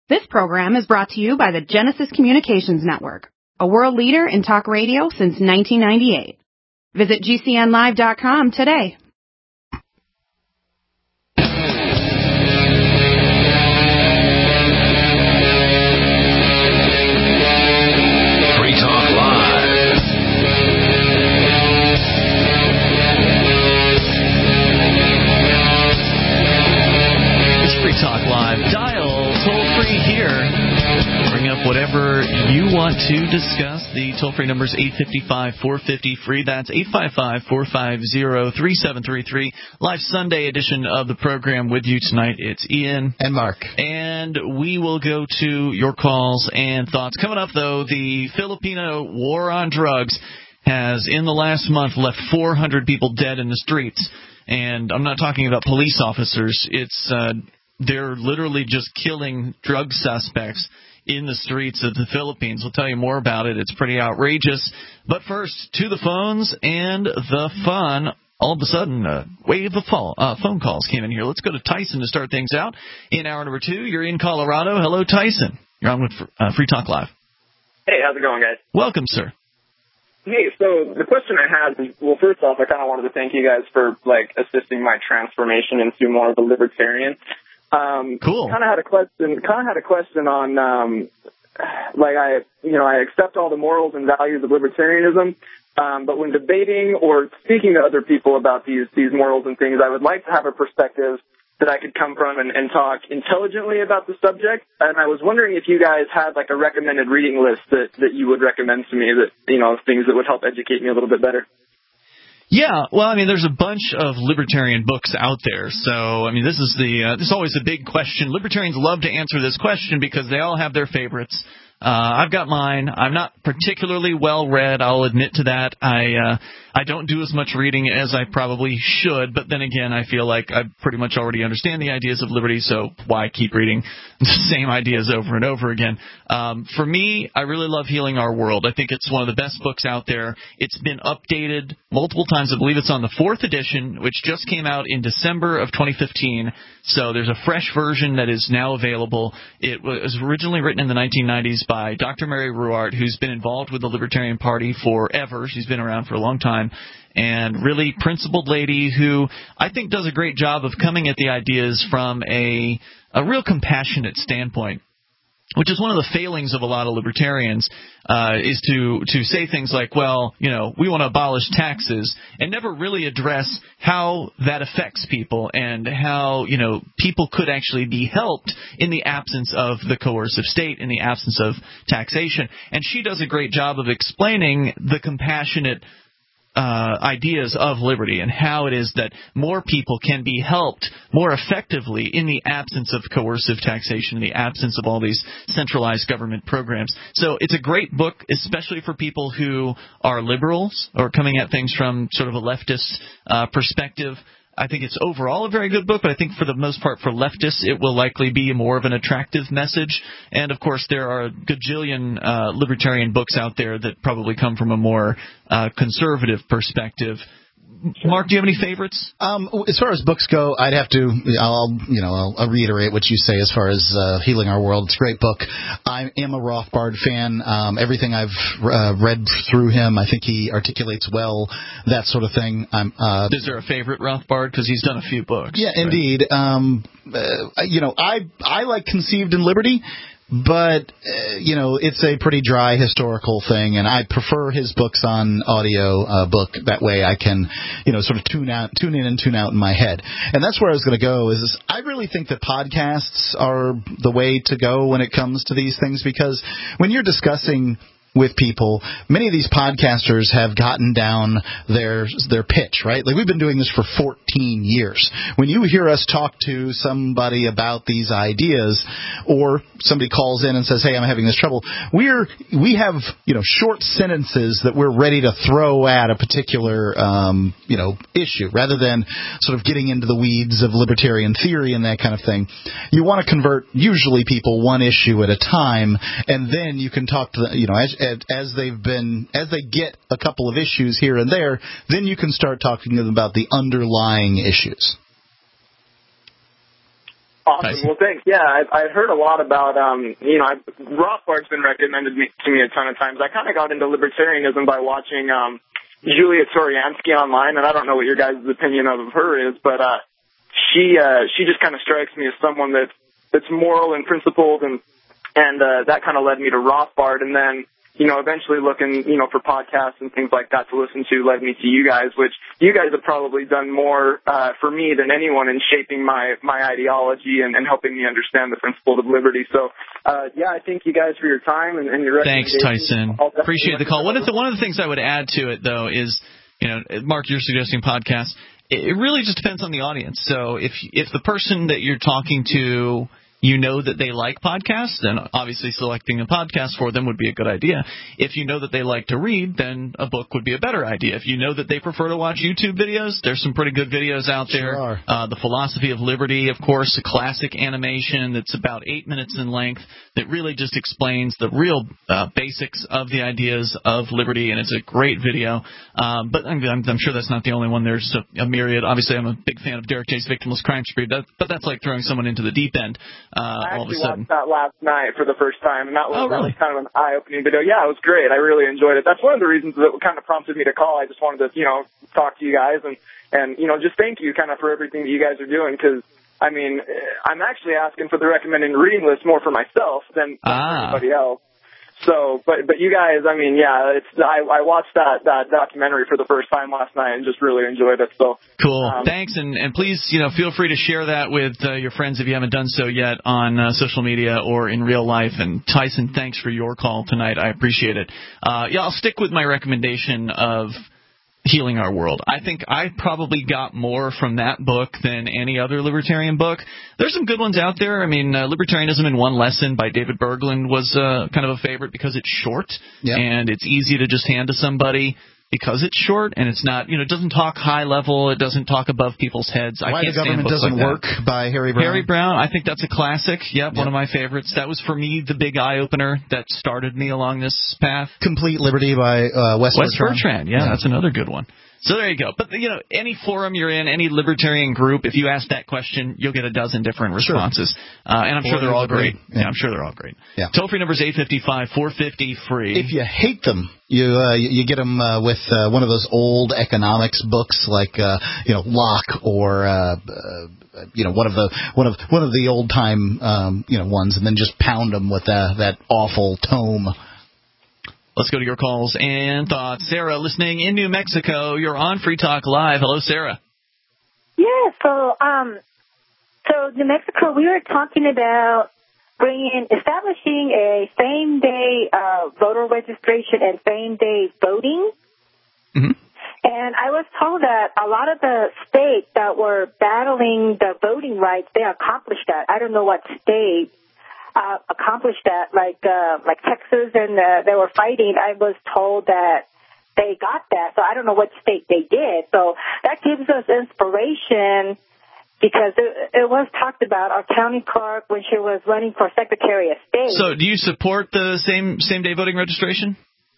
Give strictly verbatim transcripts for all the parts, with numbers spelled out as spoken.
This program is brought to you by the Genesis Communications Network, a world leader in talk radio since nineteen ninety-eight. Visit G C N live dot com today. Free Talk Live. It's Free Talk Live. Dial toll-free here. Bring up whatever you want to discuss. The toll-free number is eight five five, four five zero, free. That's eight five five, four five zero, three seven three three. Live Sunday edition of the program with you tonight. It's Ian. And Mark. And we will go to your calls and thoughts. Coming up, though, the Filipino war on drugs has, in the last month, left four hundred people dead in the streets. And I'm not talking about police officers. It's uh, they're literally just killing drug suspects in the streets of the Philippines. We'll tell you more about it. It's pretty outrageous. But first, to the phones and the fun. All of a sudden, a wave of fall, uh, phone calls came in here. Let's go to Tyson to start things out. In hour number two, you're in Colorado. Hello, Tyson. You're on with uh, Free Talk Live. Hey, how's it going, guys? Welcome, sir. Hey, so the question I had is, well, first off, I kind of wanted to thank you guys for, like, assisting my transformation into more of a libertarian. Um, cool. Kind of had a question. Kind of had a question on, um, like I, you know, I accept all the morals and values of libertarianism, um, but when debating or speaking to other people about these these morals and things, I would like to have a perspective that I could come from and, and talk intelligently about the subject. And I was wondering if you guys had like a recommended reading list that that you would recommend to me, that you know, things that would help educate me a little bit better. Yeah, well, I mean, there's a bunch of libertarian books out there. So, I mean, this is the uh, this is always a big question. Libertarians love to answer this question because they all have their favorites. Uh, I've got mine. I'm not particularly well read. I'll admit to that. I uh, I don't do as much reading as I probably should. But then again, I feel like I pretty much already understand the ideas of liberty. So why keep reading the same ideas over and over again? Um, for me, I really love Healing Our World. I think it's one of the best books out there. It's been updated multiple times. I believe it's on the fourth edition, which just came out in December of twenty fifteen. So there's a fresh version that is now available. It was originally written in the nineteen nineties by Doctor Mary Ruwart, who's been involved with the Libertarian Party forever. She's been around for a long time. And really principled lady who I think does a great job of coming at the ideas from a a real compassionate standpoint, which is one of the failings of a lot of libertarians, uh, is to, to say things like, well, you know, we want to abolish taxes, and never really address how that affects people and how, you know, people could actually be helped in the absence of the coercive state, in the absence of taxation. And she does a great job of explaining the compassionate Uh, ideas of liberty and how it is that more people can be helped more effectively in the absence of coercive taxation, in the absence of all these centralized government programs. So it's a great book, especially for people who are liberals or coming at things from sort of a leftist uh, perspective. I think it's overall a very good book, but I think for the most part for leftists it will likely be more of an attractive message. And, of course, there are a gajillion uh, libertarian books out there that probably come from a more uh, conservative perspective. Mark, do you have any favorites? Um, as far as books go, I'd have to, I'll, you know, I'll, I'll reiterate what you say as far as uh, Healing Our World. It's a great book. I am a Rothbard fan. Um, everything I've uh, read through him, I think he articulates well, that sort of thing. I'm, uh, Is there a favorite Rothbard? Because he's done a few books. Yeah, right? indeed. Um, uh, you know, I I like Conceived in Liberty. But, uh, you know, it's a pretty dry historical thing, and I prefer his books on audio uh, book. That way I can, you know, sort of tune out, tune in and tune out in my head. And that's where I was going to go, is this, I really think that podcasts are the way to go when it comes to these things, because when you're discussing with people, many of these podcasters have gotten down their their pitch, right? Like, we've been doing this for fourteen years. When you hear us talk to somebody about these ideas, or somebody calls in and says, hey, I'm having this trouble, we're we have, you know, short sentences that we're ready to throw at a particular, um, you know, issue, rather than sort of getting into the weeds of libertarian theory and that kind of thing. You want to convert, usually, people one issue at a time, and then you can talk to the, you know, as as they've been, as they get a couple of issues here and there, then you can start talking to them about the underlying issues. Awesome. Tyson. Well, thanks. Yeah, I've, I've heard a lot about, um, you know, I've, Rothbard's been recommended me, to me a ton of times. I kind of got into libertarianism by watching um, Julia Toriansky online, and I don't know what your guys' opinion of her is, but uh, she uh, she just kind of strikes me as someone that's, that's moral and principled, and, and uh, that kind of led me to Rothbard. And then, you know, eventually looking, you know, for podcasts and things like that to listen to led me to you guys, which you guys have probably done more uh, for me than anyone in shaping my, my ideology and, and helping me understand the principles of liberty. So, uh, yeah, I thank you guys for your time and, and your Thanks, recommendations. Tyson. Appreciate the call. One of the, one of the things I would add to it, though, is, you know, Mark, you're suggesting podcasts. It really just depends on the audience. So if if the person that you're talking to, you know that they like podcasts, then obviously selecting a podcast for them would be a good idea. If you know that they like to read, then a book would be a better idea. If you know that they prefer to watch YouTube videos, there's some pretty good videos out there. Sure are. Uh, the Philosophy of Liberty, of course, a classic animation that's about eight minutes in length that really just explains the real uh, basics of the ideas of liberty, and it's a great video. Um, but I'm, I'm sure that's not the only one. There's a, a myriad. Obviously, I'm a big fan of Derek Chase, Victimless Crime Spree, that, but that's like throwing someone into the deep end. Uh, I all of a actually sudden. watched that last night for the first time, and that was, Oh, really? that was kind of an eye-opening video. Yeah, it was great. I really enjoyed it. That's one of the reasons that kind of prompted me to call. I just wanted to, you know, talk to you guys and, and you know, just thank you kind of for everything that you guys are doing, because, I mean, I'm actually asking for the recommended reading list more for myself than, than Ah. for anybody else. So, but but you guys, I mean, yeah, it's I, I watched that, that documentary for the first time last night and just really enjoyed it. So Cool. um, Thanks, and, and please, you know, feel free to share that with uh, your friends if you haven't done so yet on uh, social media or in real life. And Tyson, thanks for your call tonight. I appreciate it. Uh, yeah, I'll stick with my recommendation of Healing Our World. I think I probably got more from that book than any other libertarian book. There's some good ones out there. I mean, uh, Libertarianism in One Lesson by David Berglund was uh, kind of a favorite because it's short, Yep. and it's easy to just hand to somebody because it's short, and it's not, you know, it doesn't talk high level, it doesn't talk above people's heads. I Why can't the stand Government books Doesn't like Work that. by Harry Brown. Harry Brown, I think that's a classic. Yep, one Yep. of my favorites. That was, for me, the big eye-opener that started me along this path. Complete Liberty by uh, Wes, Wes Bertrand. Bertrand, yeah, Yeah. that's another good one. So there you go. But, you know, any forum you're in, any libertarian group, if you ask that question, you'll get a dozen different responses. Uh, and I'm sure they're all great. Yeah. Yeah, I'm sure they're all great. Yeah. Toll-free number is eight five five, four five zero, free. If you hate them, you uh, you you get them uh, with uh, one of those old economics books like uh, you know Locke or uh, uh, you know one of the one of one of the old time um, you know ones, and then just pound them with uh, that awful tome. Let's go to your calls and thoughts. Sarah, listening in New Mexico, you're on Free Talk Live. Hello, Sarah. Yeah, so um, so New Mexico, we were talking about bringing, establishing a same-day uh, voter registration and same-day voting. Mm-hmm. And I was told that a lot of the states that were battling the voting rights, they accomplished that. I don't know what state uh, accomplished that, like uh, like Texas, and uh, they were fighting. I was told that they got that, so I don't know what state they did. So that gives us inspiration, because it, it was talked about our county clerk when she was running for Secretary of State. So do you support the same same day voting registration?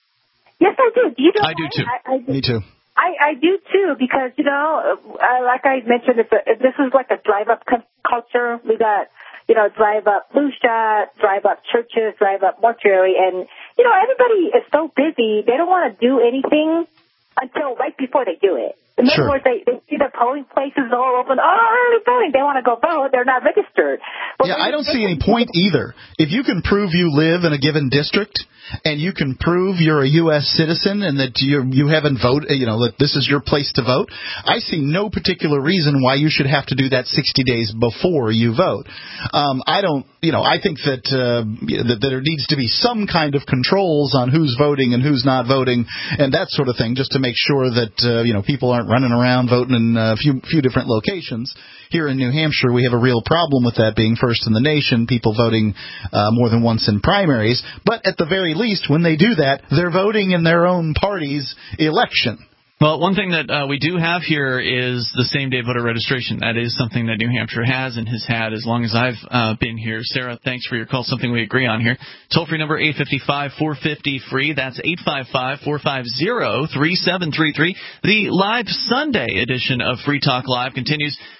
Yes, I do. Do you know I do, why? too. I, I do. Me too. I, I do too, because, you know, uh, like I mentioned, it's a, this is like a drive-up cu- culture. We got, you know, drive-up blue shot, drive-up churches, drive-up mortuary, and, you know, everybody is so busy, they don't want to do anything until right before they do it. In other Sure. words, they, they see the polling places all open. Oh, early voting. They want to go vote. They're not registered. Well, Yeah, they- I don't they- see any point either. If you can prove you live in a given district and you can prove you're a U S citizen and that you you haven't voted, you know, that this is your place to vote, I see no particular reason why you should have to do that sixty days before you vote. Um, I don't, you know, I think that, uh, that that there needs to be some kind of controls on who's voting and who's not voting and that sort of thing, just to make sure that uh, you know people aren't running around voting in a few few different locations. Here in New Hampshire, we have a real problem with that being first in the nation, people voting uh, more than once in primaries. But at the very least, when they do that, they're voting in their own party's election. Well, one thing that uh, we do have here is the same-day voter registration. That is something that New Hampshire has and has had as long as I've uh, been here. Sarah, thanks for your call, something we agree on here. Toll-free number eight five five, four five zero, free. That's eight five five, four five zero, three seven three three. The live Sunday edition of Free Talk Live continues.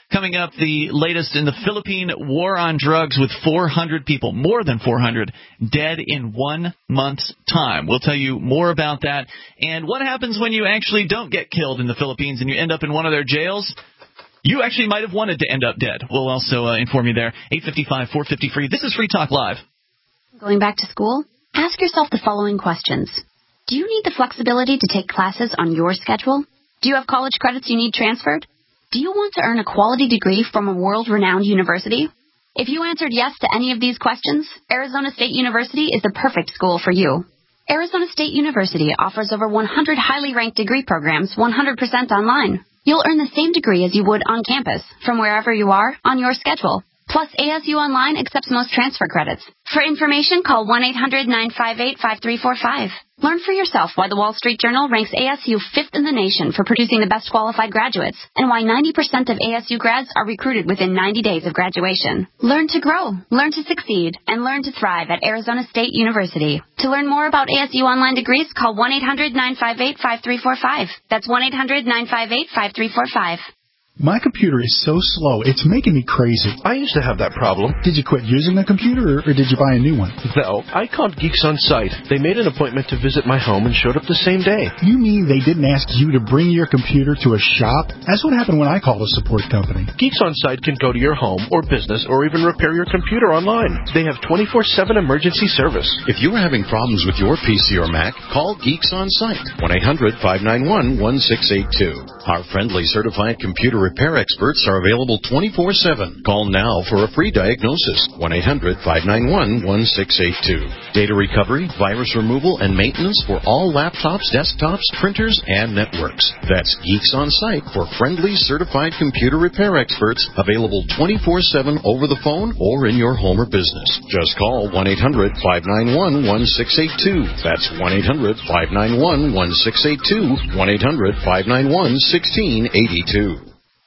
Coming up, the latest in the Philippine war on drugs with four hundred people, more than four hundred, dead in one month's time. We'll tell you more about that. And what happens when you actually don't get killed in the Philippines and you end up in one of their jails? You actually might have wanted to end up dead. We'll also uh, inform you there. eight five five, four five zero, free. This is Free Talk Live. Going back to school? Ask yourself the following questions. Do you need the flexibility to take classes on your schedule? Do you have college credits you need transferred? Do you want to earn a quality degree from a world-renowned university? If you answered yes to any of these questions, Arizona State University is the perfect school for you. Arizona State University offers over one hundred highly ranked degree programs one hundred percent online. You'll earn the same degree as you would on campus, from wherever you are, on your schedule. Plus, A S U Online accepts most transfer credits. For information, call one eight hundred, nine five eight, five three four five. Learn for yourself why the Wall Street Journal ranks A S U fifth in the nation for producing the best qualified graduates, and why ninety percent of A S U grads are recruited within ninety days of graduation. Learn to grow, learn to succeed, and learn to thrive at Arizona State University. To learn more about A S U Online degrees, call one eight hundred, nine five eight, five three four five. That's one eight hundred, nine five eight, five three four five. My computer is so slow, it's making me crazy. I used to have that problem. Did you quit using the computer, or, or did you buy a new one? No, I called Geeks on Site. They made an appointment to visit my home and showed up the same day. You mean they didn't ask you to bring your computer to a shop? That's what happened when I called a support company. Geeks on Site can go to your home or business or even repair your computer online. They have twenty-four seven emergency service. If you are having problems with your P C or Mac, call Geeks on Site. one eight hundred, five nine one, one six eight two. Our friendly certified computer repair experts are available twenty-four seven. Call now for a free diagnosis. one eight hundred, five nine one, one six eight two. Data recovery, virus removal, and maintenance for all laptops, desktops, printers, and networks. That's Geeks on Site for friendly certified computer repair experts, available twenty-four seven over the phone or in your home or business. Just call one eight hundred, five nine one, one six eight two. That's one eight hundred, five nine one, one six eight two. one eight hundred, five nine one, one six eight two.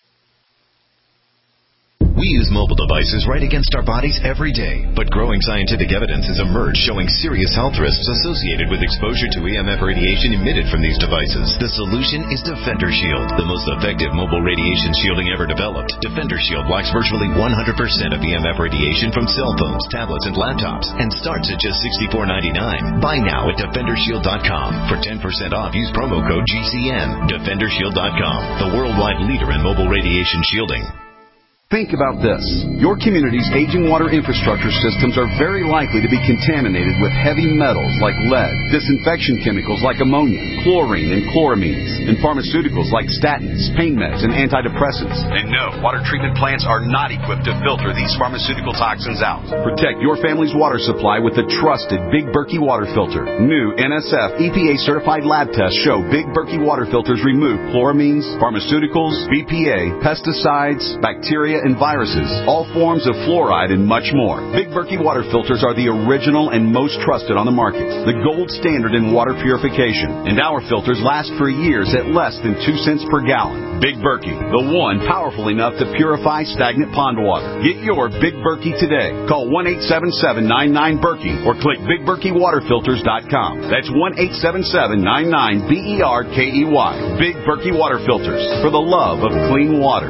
We use mobile devices right against our bodies every day, but growing scientific evidence has emerged showing serious health risks associated with exposure to E M F radiation emitted from these devices. The solution is Defender Shield, the most effective mobile radiation shielding ever developed. Defender Shield blocks virtually one hundred percent of E M F radiation from cell phones, tablets, and laptops, and starts at just sixty-four ninety-nine. Buy now at defender shield dot com. For ten percent off, use promo code G C N. defender shield dot com, the worldwide leader in mobile radiation shielding. Think about this. Your community's aging water infrastructure systems are very likely to be contaminated with heavy metals like lead, disinfection chemicals like ammonia, chlorine and chloramines, and pharmaceuticals like statins, pain meds, and antidepressants. And no, water treatment plants are not equipped to filter these pharmaceutical toxins out. Protect your family's water supply with the trusted Big Berkey water filter. New N S F E P A-certified lab tests show Big Berkey water filters remove chloramines, pharmaceuticals, B P A, pesticides, bacteria, and viruses, all forms of fluoride, and much more. Big Berkey water filters are the original and most trusted on the market, the gold standard in water purification, and our filters last for years at less than two cents per gallon. Big Berkey, the one powerful enough to purify stagnant pond water. Get your Big Berkey today. Call one eight seven seven, nine nine, Berkey or click big berkey water filters dot com. That's one eight seven seven, nine nine, B E R K E Y. Big Berkey water filters, for the love of clean water.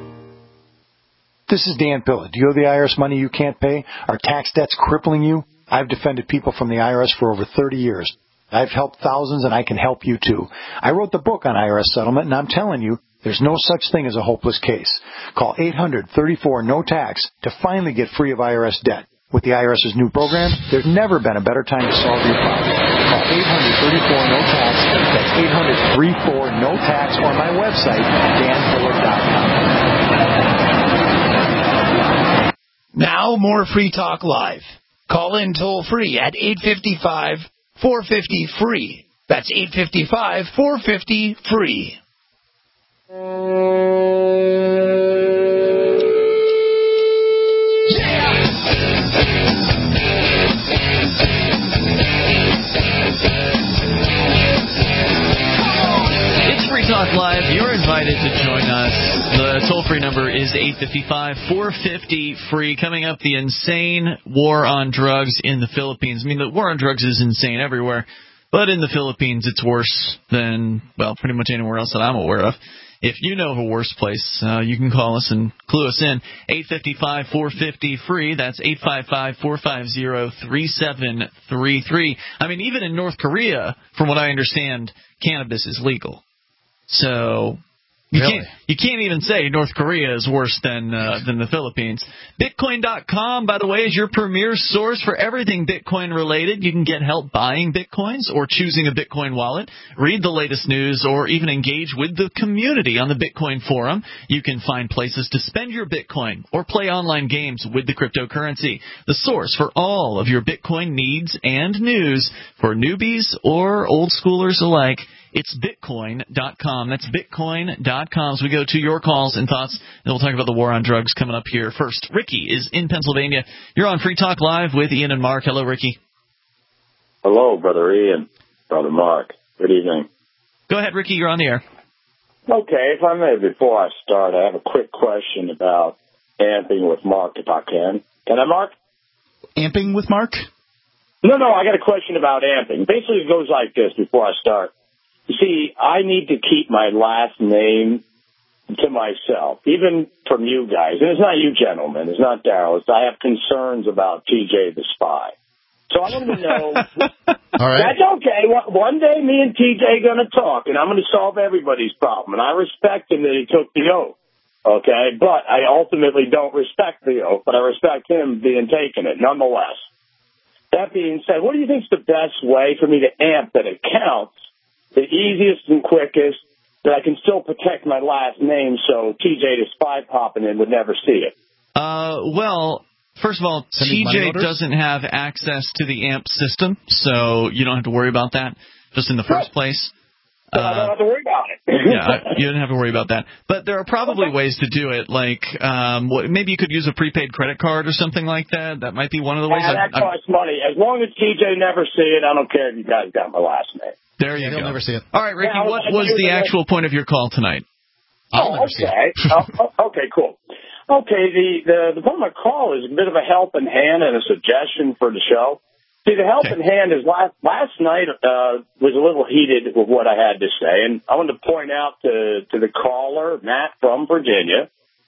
This is Dan Pilla. Do you owe the I R S money you can't pay? Are tax debts crippling you? I've defended people from the I R S for over thirty years. I've helped thousands, and I can help you too. I wrote the book on I R S settlement, and I'm telling you, there's no such thing as a hopeless case. Call eight hundred, thirty-four, no tax to finally get free of I R S debt. With the IRS's new program, there's never been a better time to solve your problem. Call eight hundred, thirty-four, no tax. That's eight hundred, thirty-four, no tax, or my website, dan pilla dot com. Now, more Free Talk Live. Call in toll-free at eight five five, four five zero, free. That's eight five five, four five zero, free. It's Free Talk Live. You're invited to join us. The toll-free number is eight five five, four five zero, free. Coming up, the insane war on drugs in the Philippines. I mean, the war on drugs is insane everywhere, but in the Philippines it's worse than, well, pretty much anywhere else that I'm aware of. If you know of a worse place, uh, you can call us and clue us in. eight five five, four five zero, free. That's eight five five, four five zero, three seven three three. I mean, even in North Korea, from what I understand, cannabis is legal. So you really? can't you can't even say North Korea is worse than uh, than the Philippines. Bitcoin dot com, by the way, is your premier source for everything Bitcoin related. You can get help buying Bitcoins or choosing a Bitcoin wallet, read the latest news, or even engage with the community on the Bitcoin forum. You can find places to spend your Bitcoin or play online games with the cryptocurrency. The source for all of your Bitcoin needs and news for newbies or old schoolers alike. It's Bitcoin dot com. That's Bitcoin dot com. So we go to your calls and thoughts, and we'll talk about the war on drugs coming up here first. Ricky is in Pennsylvania. You're on Free Talk Live with Ian and Mark. Hello, Ricky. Hello, Brother Ian, Brother Mark. Good evening. Go ahead, Ricky. You're on the air. Okay, if I may, before I start, I have a quick question about amping with Mark, if I can. Can I, Mark? Amping with Mark? No, no, I got a question about amping. Basically, it goes like this before I start. You see, I need to keep my last name to myself, even from you guys. And it's not you gentlemen. It's not Darryl. It's I have concerns about T J the Spy. So I want to know. All right. That's okay. One day me and T J are going to talk, and I'm going to solve everybody's problem. And I respect him that he took the oath, okay? But I ultimately don't respect the oath, but I respect him being taken it nonetheless. That being said, what do you think is the best way for me to amp that it counts? The easiest and quickest, that I can still protect my last name so T J the Spy popping in would never see it. Uh, well, first of all, T J doesn't have access to the A M P system, so you don't have to worry about that just in the first place. Uh, I don't have to worry about it. Yeah, you don't have to worry about that. But there are probably ways to do it, like um, maybe you could use a prepaid credit card or something like that. That might be one of the ways. Yeah, that costs money. As long as T J never see it, I don't care if you guys got my last name. There you yeah, go. He'll never see it. All right, Ricky, now, what was the actual point of your call tonight? I'll oh, okay. oh, okay, cool. Okay, the, the, the point of my call is a bit of a helping hand and a suggestion for the show. See, the helping okay. hand is last, last night uh, was a little heated with what I had to say, and I wanted to point out to, to the caller, Matt from Virginia,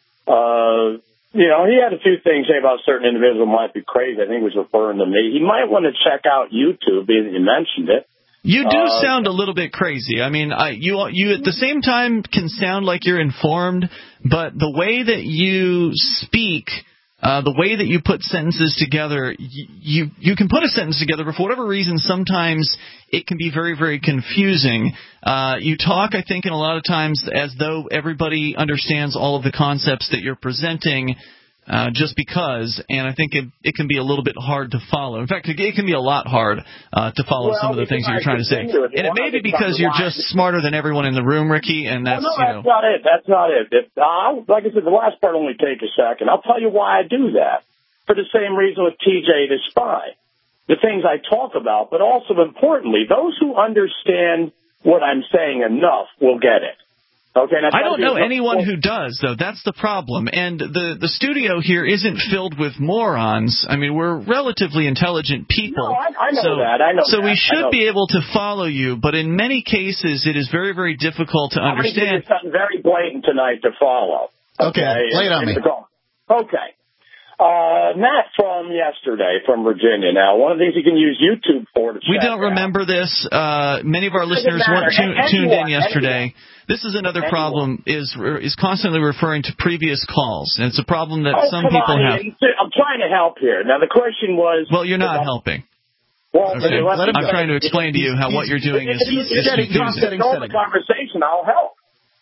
uh, you know, he had a few things to say about certain individuals might be crazy. I think he was referring to me. He might want to check out YouTube, being that you mentioned it. You do uh, sound a little bit crazy. I mean, I, you you at the same time can sound like you're informed, but the way that you speak, uh, the way that you put sentences together, you, you you can put a sentence together, but for whatever reason, sometimes it can be very, very confusing. Uh, you talk, I think, in a lot of times as though everybody understands all of the concepts that you're presenting. Uh, just because, and I think it, it can be a little bit hard to follow. In fact, it, it can be a lot hard uh, to follow well, some of the things that you're trying to say. And it may be because you're just smarter than everyone in the room, Ricky, and that's, well, no, you that's know. not it. That's not it. If, uh, like I said, the last part only take a second. I'll tell you why I do that. For the same reason with T J the Spy. The things I talk about, but also importantly, those who understand what I'm saying enough will get it. Okay, I don't know anyone who does, though. That's the problem. And the, the studio here isn't filled with morons. I mean, we're relatively intelligent people. No, I, I know so, that. I know so that. we should be able to follow you, but in many cases it is very, very difficult to I'm understand. I'm going to give you something very blatant tonight to follow. Okay, okay. Lay it on me. Okay. Uh, Matt from yesterday from Virginia. Now, one of the things you can use YouTube for to check We don't out. remember this. Uh, many of our listeners weren't tu- tuned in yesterday. Anyone. This is another anyone. problem, is is constantly referring to previous calls. And it's a problem that oh, some come people on, have. Ian. I'm trying to help here. Now, the question was... Well, you're not helping. Well, okay. I'm trying to explain to you how what you're doing is, is confusing. All the conversation, I'll help.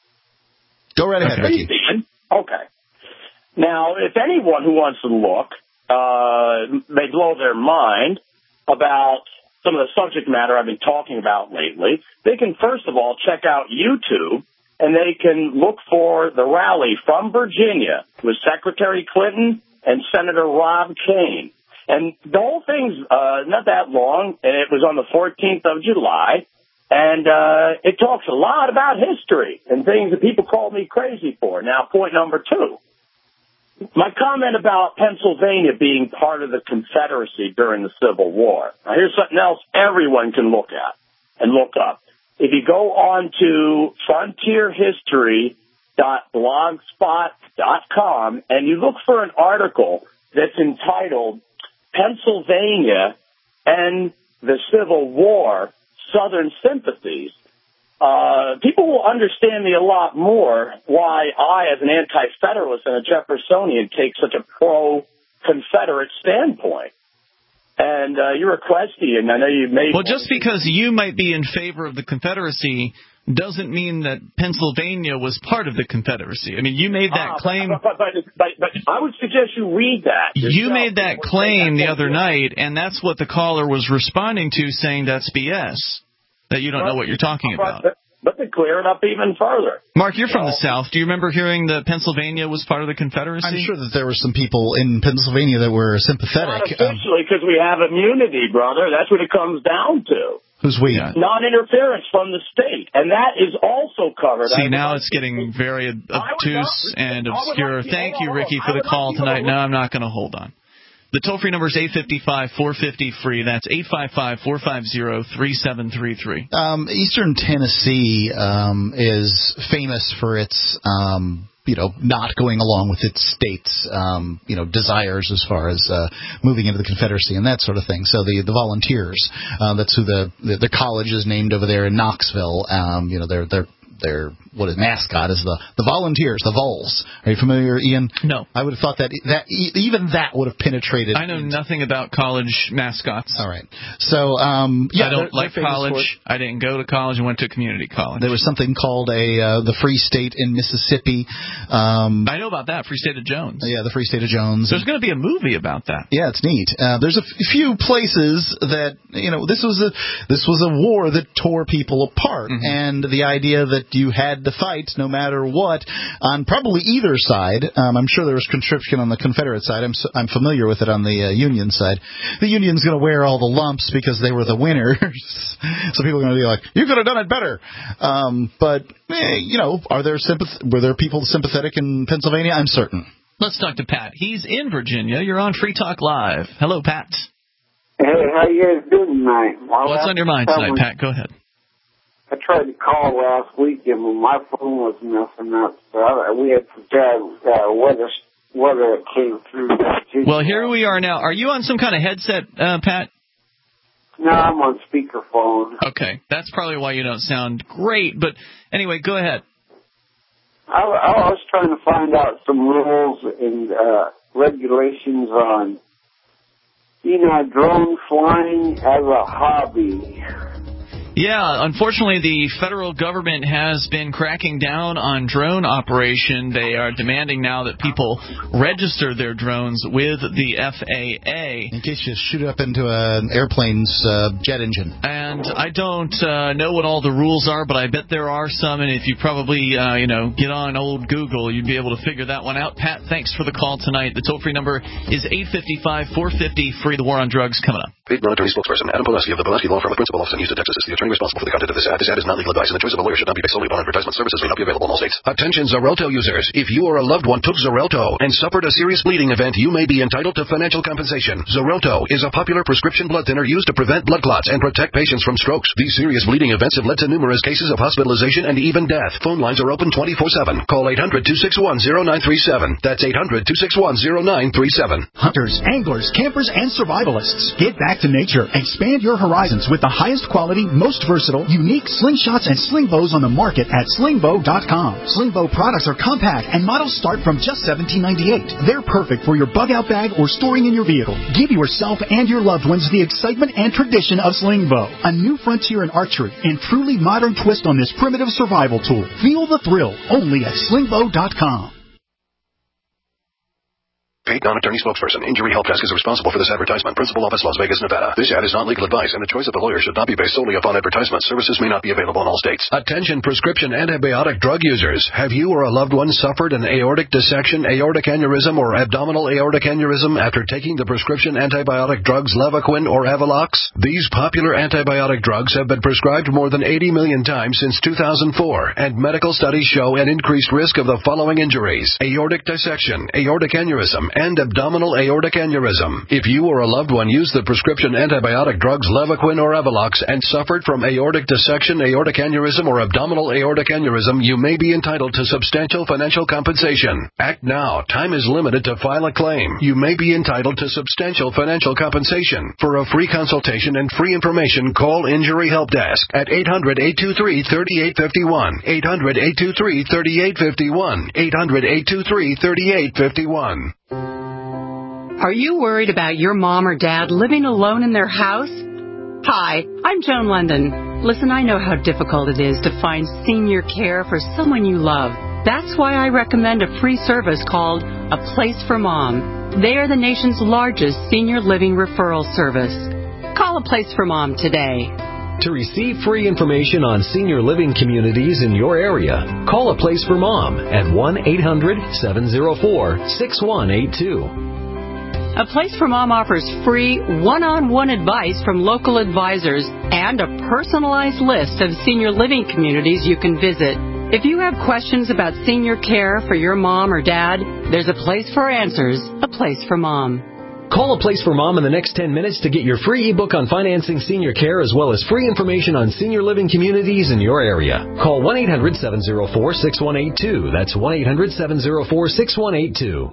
Go right ahead, okay. Ricky. Okay. Now, if anyone who wants to look uh, may blow their mind about some of the subject matter I've been talking about lately, they can first of all check out YouTube, and they can look for the rally from Virginia with Secretary Clinton and Senator Rob Kane. And the whole thing's uh, not that long, and it was on the fourteenth of July, and uh, it talks a lot about history and things that people call me crazy for. Now, point number two. My comment about Pennsylvania being part of the Confederacy during the Civil War. Now, here's something else everyone can look at and look up. If you go on to frontier history dot blogspot dot com, and you look for an article that's entitled Pennsylvania and the Civil War, Southern Sympathies, uh, people will understand me a lot more why I, as an anti-federalist and a Jeffersonian, take such a pro-Confederate standpoint. And uh, you're a Questian. I know you made... Well, just because you might be in favor of the Confederacy doesn't mean that Pennsylvania was part of the Confederacy. I mean, you made that uh, claim... But, but, but, but I would suggest you read that yourself. You made that claim the other night, and that's what the caller was responding to, saying that's B S, that you don't but, know what you're talking about. But, but to clear it up even further. Mark, you're from well, the South. Do you remember hearing that Pennsylvania was part of the Confederacy? I'm sure that there were some people in Pennsylvania that were sympathetic. Not officially, because um, we have immunity, brother. That's what it comes down to. Who's we? Non-interference from the state, and that is also covered. See, now it's getting very obtuse and obscure. Thank you, Ricky, for the call tonight. No, I'm not going to hold on. The toll-free number is eight five five, four five zero, free. That's eight five five, four five zero, three seven three three. Um, Eastern Tennessee um, is famous for its... Um, you know, not going along with its state's, um, you know, desires as far as uh, moving into the Confederacy and that sort of thing. So the the Volunteers, uh, that's who the, the the college is named over there in Knoxville. Um, you know, they're they're their what is mascot is the the Volunteers, the Vols. Are you familiar, Ian? No. I would have thought that that even that would have penetrated. I know nothing about college mascots. All right. So um, yeah, I don't they're, like they're college. I didn't go to college. I went to community college. There was something called a uh, the Free State in Mississippi. Um, I know about that, Free State of Jones. Yeah, the Free State of Jones. There's going to be a movie about that. Yeah, it's neat. Uh, there's a f- few places that you know this was a this was a war that tore people apart, mm-hmm. and the idea that you had to fight no matter what on probably either side. Um, I'm sure there was conscription on the Confederate side. I'm so, I'm familiar with it on the uh, Union side. The Union's going to wear all the lumps because they were the winners. So people are going to be like, "You could have done it better." Um, but eh, you know, are there sympath- were there people sympathetic in Pennsylvania? I'm certain. Let's talk to Pat. He's in Virginia. You're on Free Talk Live. Hello, Pat. Hey, how you guys doing tonight? Well, What's on your mind tonight, was, Pat? Go ahead. I tried to call last week, and my phone was messing up, so I, we had some bad uh, weather, weather that came through. Well, here we are now. Are you on some kind of headset, uh, Pat? No, I'm on speakerphone. Okay, that's probably why you don't sound great, but anyway, go ahead. I, I was trying to find out some rules and uh, regulations on, you know, drone flying as a hobby. Yeah, unfortunately, the federal government has been cracking down on drone operation. They are demanding now that people register their drones with the F A A. In case you shoot up into an airplane's uh, jet engine. And I don't uh, know what all the rules are, but I bet there are some. And if you probably, uh, you know, get on old Google, you'd be able to figure that one out. Pat, thanks for the call tonight. The toll-free number is eight five five, four five zero, free. The war on drugs coming up. Paid non-attorney spokesperson Adam Pulaski of the Pulaski Law Firm of Principal Office in Houston, Texas is the attorney responsible for the content of this ad. This ad is not legal advice, and the choice of a lawyer should not be based solely upon advertisement. Services may not be available in all states. Attention Xarelto users. If you or a loved one took Xarelto and suffered a serious bleeding event, you may be entitled to financial compensation. Xarelto is a popular prescription blood thinner used to prevent blood clots and protect patients from strokes. These serious bleeding events have led to numerous cases of hospitalization and even death. Phone lines are open twenty-four seven. Call eight hundred, two six one, zero nine three seven. That's eight hundred, two six one, zero nine three seven. Hunters, anglers, campers, and survivalists. Get back to nature. Expand your horizons with the highest quality, most versatile, unique slingshots and sling bows on the market at sling bow dot com. Sling bow products are compact and models start from just seventeen ninety-eight. They're perfect for your bug out bag or storing in your vehicle. Give yourself and your loved ones the excitement and tradition of sling bow, a new frontier in archery and truly modern twist on this primitive survival tool. Feel the thrill only at sling bow dot com. Paid non-attorney spokesperson. Injury Help Desk is responsible for this advertisement. Principal Office, Las Vegas, Nevada. This ad is not legal advice, and the choice of a lawyer should not be based solely upon advertisement. Services may not be available in all states. Attention prescription antibiotic drug users. Have you or a loved one suffered an aortic dissection, aortic aneurysm, or abdominal aortic aneurysm after taking the prescription antibiotic drugs Levaquin or Avelox? These popular antibiotic drugs have been prescribed more than eighty million times since two thousand four, and medical studies show an increased risk of the following injuries: aortic dissection, aortic aneurysm, and abdominal aortic aneurysm. If you or a loved one used the prescription antibiotic drugs Levaquin or Avelox and suffered from aortic dissection, aortic aneurysm, or abdominal aortic aneurysm, you may be entitled to substantial financial compensation. Act now. Time is limited to file a claim. You may be entitled to substantial financial compensation. For a free consultation and free information, call Injury Help Desk at eight hundred, eight two three, three eight five one, eight hundred, eight two three, three eight five one, eight hundred, eight two three, three eight five one. Are you worried about your mom or dad living alone in their house? Hi, I'm Joan London. Listen, I know how difficult it is to find senior care for someone you love. That's why I recommend a free service called A Place for Mom. They are the nation's largest senior living referral service. Call A Place for Mom today. To receive free information on senior living communities in your area, call A Place for Mom at one eight hundred, seven oh four, six one eight two. A Place for Mom offers free one-on-one advice from local advisors and a personalized list of senior living communities you can visit. If you have questions about senior care for your mom or dad, there's a place for answers, A Place for Mom. Call A Place for Mom in the next ten minutes to get your free ebook on financing senior care as well as free information on senior living communities in your area. Call one eight hundred, seven oh four, six one eight two. That's one eight hundred, seven oh four, six one eight two.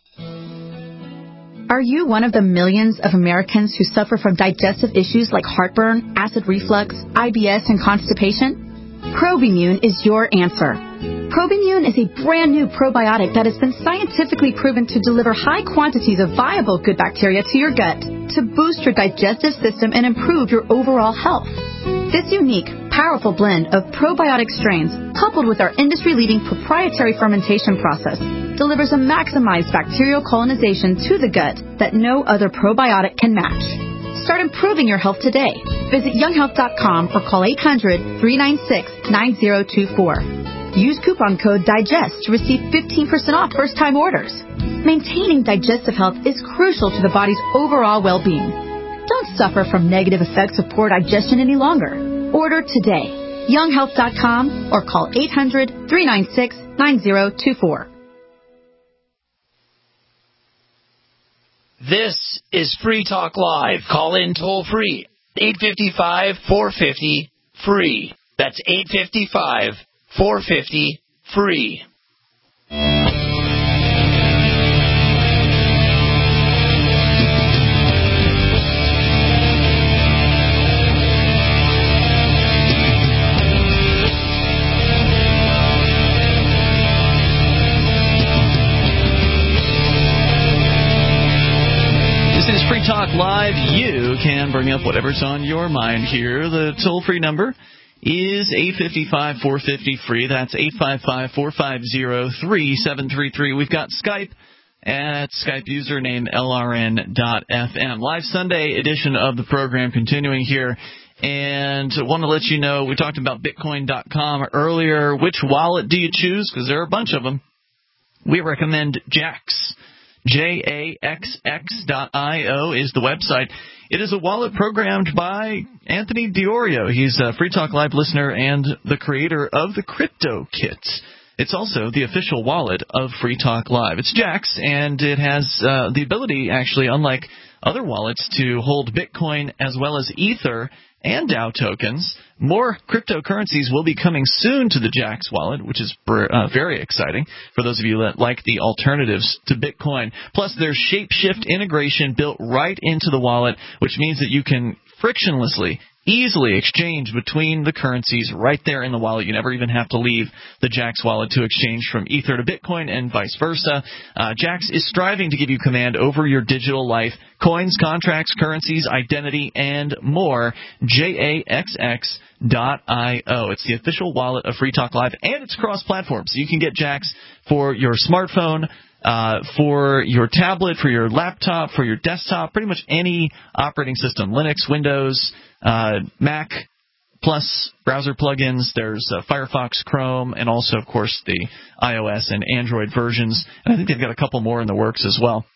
Are you one of the millions of Americans who suffer from digestive issues like heartburn, acid reflux, I B S, and constipation? Probimune is your answer. Probimune is a brand new probiotic that has been scientifically proven to deliver high quantities of viable good bacteria to your gut to boost your digestive system and improve your overall health. This unique, powerful blend of probiotic strains, coupled with our industry-leading proprietary fermentation process, delivers a maximized bacterial colonization to the gut that no other probiotic can match. Start improving your health today. Visit young health dot com or call eight hundred, three nine six, nine zero two four. Use coupon code DIGEST to receive fifteen percent off first-time orders. Maintaining digestive health is crucial to the body's overall well-being. Don't suffer from negative effects of poor digestion any longer. Order today. young health dot com or call eight hundred, three nine six, nine zero two four. This is Free Talk Live. Call in toll free. eight five five, four five zero, free. That's eight five five, four five zero, free. This is Free Talk Live. You can bring up whatever's on your mind here. The toll-free number is eight five five, four five zero, free. That's eight five five, four five zero, three seven three three. We've got Skype at Skype username L R N dot F M. Live Sunday edition of the program continuing here. And I want to let you know, we talked about Bitcoin dot com earlier. Which wallet do you choose? Because there are a bunch of them. We recommend Jaxx. J A X X dot I O is the website. It is a wallet programmed by Anthony Diorio. He's a Free Talk Live listener and the creator of the Crypto Kit. It's also the official wallet of Free Talk Live. It's Jaxx, and it has uh, the ability, actually, unlike other wallets, to hold Bitcoin as well as Ether and DAO tokens. More cryptocurrencies will be coming soon to the Jaxx wallet, which is uh, very exciting for those of you that like the alternatives to Bitcoin. Plus, there's Shapeshift integration built right into the wallet, which means that you can frictionlessly, easily exchange between the currencies right there in the wallet. You never even have to leave the Jaxx wallet to exchange from Ether to Bitcoin and vice versa. Uh, Jaxx is striving to give you command over your digital life, coins, contracts, currencies, identity, and more. J A X X dot I O. It's the official wallet of Free Talk Live, and it's cross-platform, so you can get Jaxx for your smartphone, Uh, for your tablet, for your laptop, for your desktop, pretty much any operating system, Linux, Windows, uh, Mac, plus browser plugins. There's uh, Firefox, Chrome, and also, of course, the iOS and Android versions. And I think they've got a couple more in the works as well.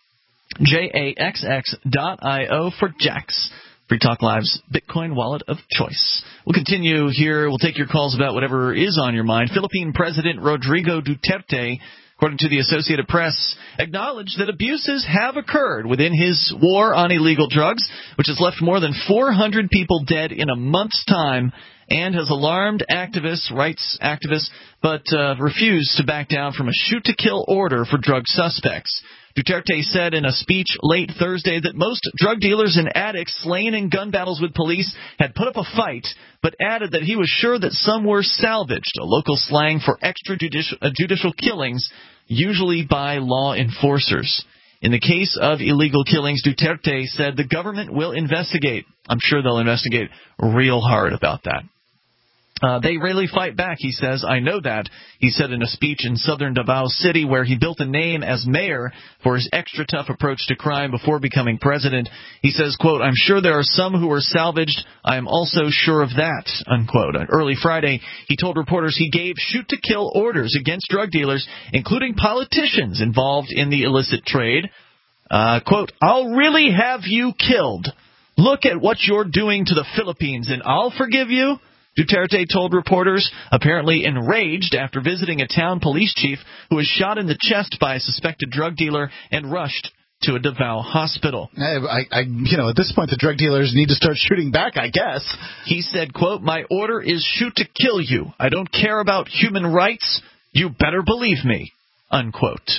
J A X X dot I O for Jaxx, Free Talk Live's Bitcoin wallet of choice. We'll continue here. We'll take your calls about whatever is on your mind. Philippine President Rodrigo Duterte according to the Associated Press, acknowledged that abuses have occurred within his war on illegal drugs, which has left more than four hundred people dead in a month's time and has alarmed activists, rights activists, but uh, refused to back down from a shoot-to-kill order for drug suspects. Duterte said in a speech late Thursday that most drug dealers and addicts slain in gun battles with police had put up a fight, but added that he was sure that some were salvaged, a local slang for extrajudicial uh, judicial killings, usually by law enforcers. In the case of illegal killings, Duterte said the government will investigate. I'm sure they'll investigate real hard about that. Uh, they really fight back, he says. I know that, he said in a speech in southern Davao City where he built a name as mayor for his extra tough approach to crime before becoming president. He says, quote, I'm sure there are some who were salvaged. I am also sure of that, unquote. On early Friday, he told reporters he gave shoot-to-kill orders against drug dealers, including politicians involved in the illicit trade. Uh, quote, I'll really have you killed. Look at what you're doing to the Philippines, and I'll forgive you. Duterte told reporters, apparently enraged after visiting a town police chief who was shot in the chest by a suspected drug dealer and rushed to a Davao hospital. I, I, you know, at this point, the drug dealers need to start shooting back, I guess. He said, quote, my order is shoot to kill you. I don't care about human rights. You better believe me, unquote.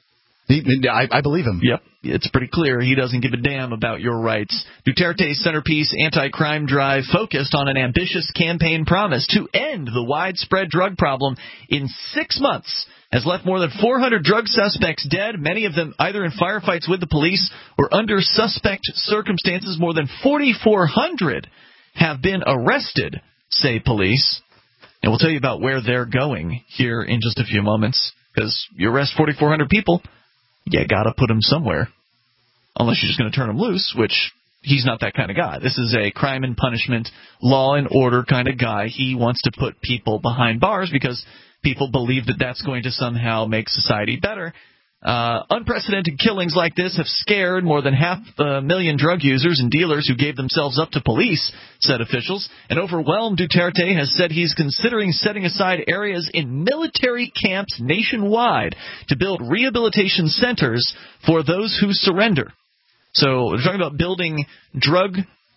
I, I believe him. Yep. It's pretty clear he doesn't give a damn about your rights. Duterte's centerpiece anti-crime drive focused on an ambitious campaign promise to end the widespread drug problem in six months has left more than four hundred drug suspects dead, many of them either in firefights with the police or under suspect circumstances. More than forty-four hundred have been arrested, say police. And we'll tell you about where they're going here in just a few moments, because you arrest forty-four hundred people, you got to put them somewhere, unless you're just going to turn them loose, which he's not that kind of guy. This is a crime and punishment, law and order kind of guy. He wants to put people behind bars because people believe that that's going to somehow make society better. Uh, unprecedented killings like this have scared more than half a million drug users and dealers who gave themselves up to police, said officials. An overwhelmed Duterte has said he's considering setting aside areas in military camps nationwide to build rehabilitation centers for those who surrender. So they're talking about building drug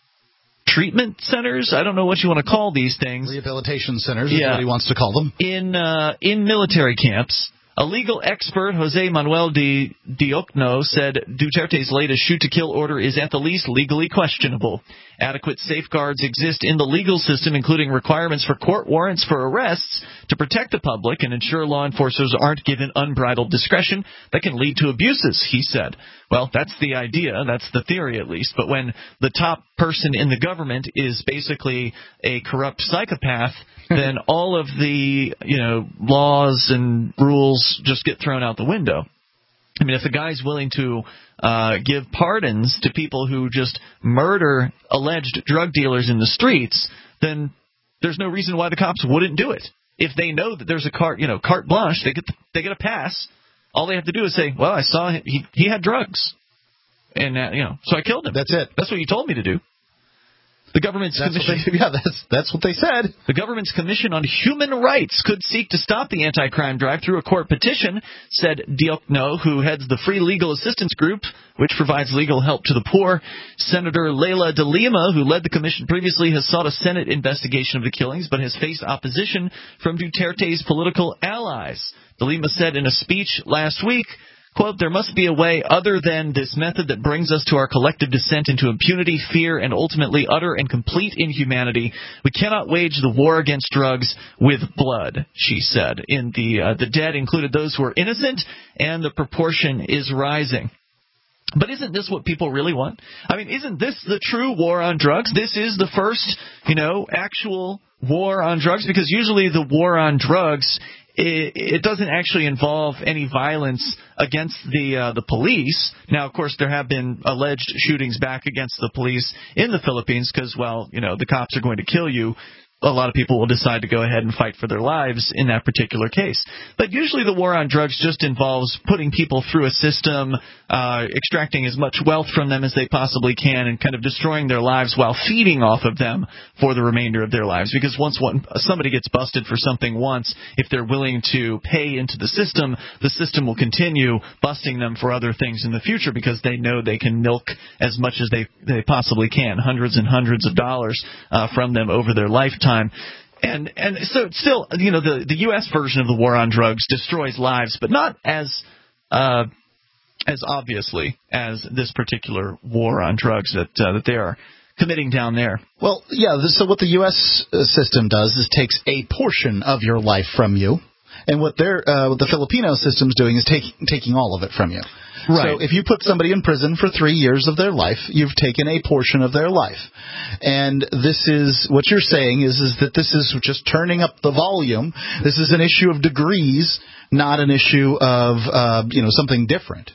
treatment centers. I don't know what you want to call these things. Rehabilitation centers yeah. is what he wants to call them. In, uh, in military camps. A legal expert, Jose Manuel de Diokno, said Duterte's latest shoot-to-kill order is at the least legally questionable. Adequate safeguards exist in the legal system, including requirements for court warrants for arrests to protect the public and ensure law enforcers aren't given unbridled discretion that can lead to abuses, he said. Well, that's the idea. That's the theory, at least. But when the top person in the government is basically a corrupt psychopath, then all of the, you know, laws and rules just get thrown out the window. I mean, if the guy's willing to uh, give pardons to people who just murder alleged drug dealers in the streets, then there's no reason why the cops wouldn't do it. If they know that there's a carte, you know, carte blanche, they get the, they get a pass. All they have to do is say, "Well, I saw him, he he had drugs, and uh, you know, so I killed him." That's it. That's what you told me to do. The government's that's commission, what they, yeah, that's that's what they said. The government's Commission on Human Rights could seek to stop the anti-crime drive through a court petition, said Diokno, who heads the Free Legal Assistance Group, which provides legal help to the poor. Senator Leila de Lima, who led the commission previously, has sought a Senate investigation of the killings, but has faced opposition from Duterte's political allies. De Lima said in a speech last week, quote, there must be a way other than this method that brings us to our collective descent into impunity, fear, and ultimately utter and complete inhumanity. We cannot wage the war against drugs with blood, she said. In the uh, the dead included those who are innocent, and the proportion is rising. But isn't this what people really want? I mean, isn't this the true war on drugs? This is the first, you know, actual war on drugs, because usually the war on drugs, It, it doesn't actually involve any violence against the uh, the police. Now, of course, there have been alleged shootings back against the police in the Philippines because, well, you know, the cops are going to kill you a lot of people will decide to go ahead and fight for their lives in that particular case. But usually the war on drugs just involves putting people through a system, uh, extracting as much wealth from them as they possibly can, and kind of destroying their lives while feeding off of them for the remainder of their lives. Because once one, somebody gets busted for something once, if they're willing to pay into the system, the system will continue busting them for other things in the future because they know they can milk as much as they, they possibly can, hundreds and hundreds of dollars uh, from them over their lifetime. And and so still, you know, the, the U S version of the war on drugs destroys lives, but not as uh, as obviously as this particular war on drugs that uh, that they are committing down there. Well, yeah, so what the U S system does is takes a portion of your life from you, and what their uh, what the Filipino system's doing is take, taking all of it from you. Right. So if you put somebody in prison for three years of their life, you've taken a portion of their life. And this is, what you're saying is, is that this is just turning up the volume. This is an issue of degrees, not an issue of, uh, you know, something different.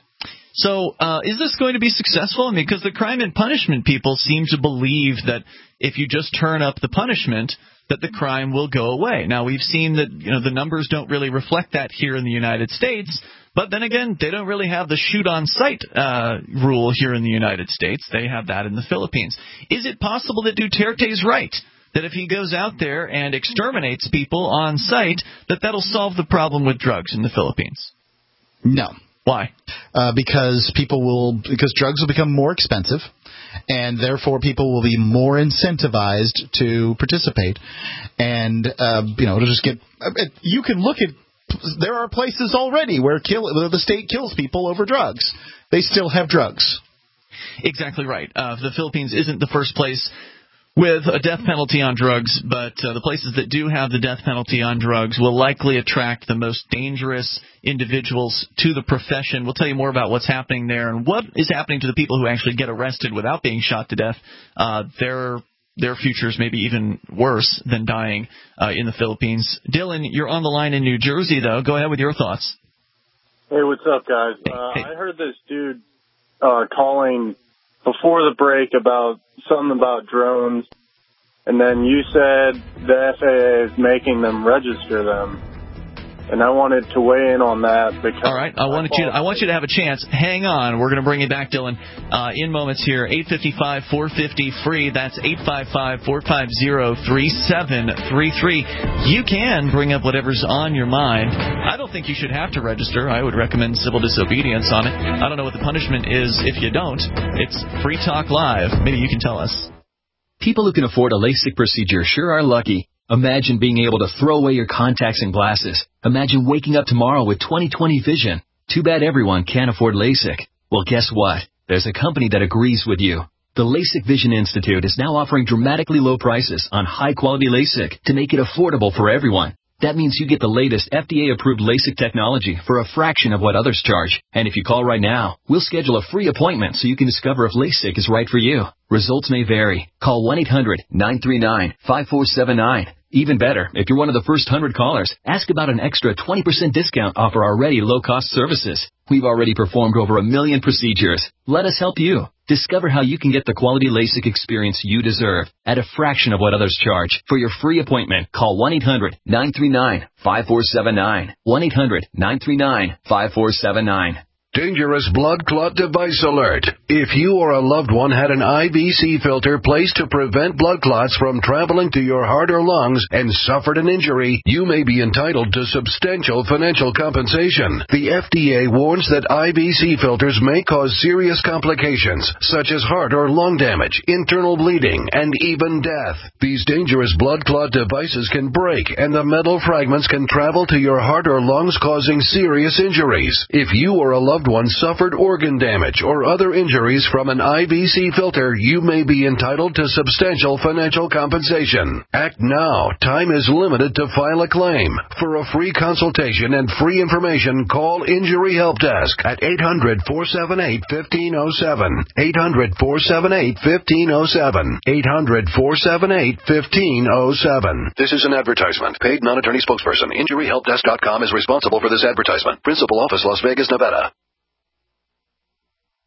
So uh, is this going to be successful? I mean, because the crime and punishment people seem to believe that if you just turn up the punishment, that the crime will go away. Now, we've seen that, you know, the numbers don't really reflect that here in the United States. But then again, they don't really have the shoot-on-sight uh, rule here in the United States. They have that in the Philippines. Is it possible that Duterte's right, that if he goes out there and exterminates people on sight, that that'll solve the problem with drugs in the Philippines? No. Why? Uh, because people will, because drugs will become more expensive, and therefore people will be more incentivized to participate. And, uh, you know, it'll just get, you can look at, there are places already where, kill, where the state kills people over drugs. They still have drugs. Exactly right. Uh, the Philippines isn't the first place with a death penalty on drugs, but uh, the places that do have the death penalty on drugs will likely attract the most dangerous individuals to the profession. We'll tell you more about what's happening there and what is happening to the people who actually get arrested without being shot to death. Uh, their their futures may be even worse than dying uh, in the Philippines. Dylan, you're on the line in New Jersey, though. Go ahead with your thoughts. Hey, what's up, guys? Hey, uh, hey. I heard this dude uh, calling before the break about something about drones, and then you said the F A A is making them register them, and I wanted to weigh in on that because. All right, I wanted you. To, I want you to have a chance. Hang on, we're going to bring you back, Dylan, uh, in moments here. eight five five, four five zero, free. That's eight five five, four five zero, three seven three three. You can bring up whatever's on your mind. I don't think you should have to register. I would recommend civil disobedience on it. I don't know what the punishment is if you don't. It's Free Talk Live. Maybe you can tell us. People who can afford a LASIK procedure sure are lucky. Imagine being able to throw away your contacts and glasses. Imagine waking up tomorrow with twenty twenty vision. Too bad everyone can't afford LASIK. Well, guess what? There's a company that agrees with you. The LASIK Vision Institute is now offering dramatically low prices on high-quality LASIK to make it affordable for everyone. That means you get the latest F D A-approved LASIK technology for a fraction of what others charge. And if you call right now, we'll schedule a free appointment so you can discover if LASIK is right for you. Results may vary. Call one eight hundred, nine three nine, five four seven nine. Even better, if you're one of the first one hundred callers, ask about an extra twenty percent discount off our already low-cost services. We've already performed over a million procedures. Let us help you. Discover how you can get the quality LASIK experience you deserve at a fraction of what others charge. For your free appointment, call one eight hundred, nine three nine, five four seven nine. one eight hundred, nine three nine, five four seven nine. Dangerous blood clot device alert. If you or a loved one had an I V C filter placed to prevent blood clots from traveling to your heart or lungs and suffered an injury, you may be entitled to substantial financial compensation. The F D A warns that I V C filters may cause serious complications, such as heart or lung damage, internal bleeding, and even death. These dangerous blood clot devices can break, and the metal fragments can travel to your heart or lungs, causing serious injuries. If you or a loved one suffered organ damage or other injuries from an I V C filter, you may be entitled to substantial financial compensation. Act now. Time is limited to file a claim. For a free consultation and free information, call Injury Help Desk at eight hundred, four seven eight, one five zero seven. eight hundred, four seven eight, one five zero seven. eight hundred, four seven eight, one five zero seven. This is an advertisement. Paid non-attorney spokesperson. Injury Help Desk dot com is responsible for this advertisement. Principal office, Las Vegas, Nevada.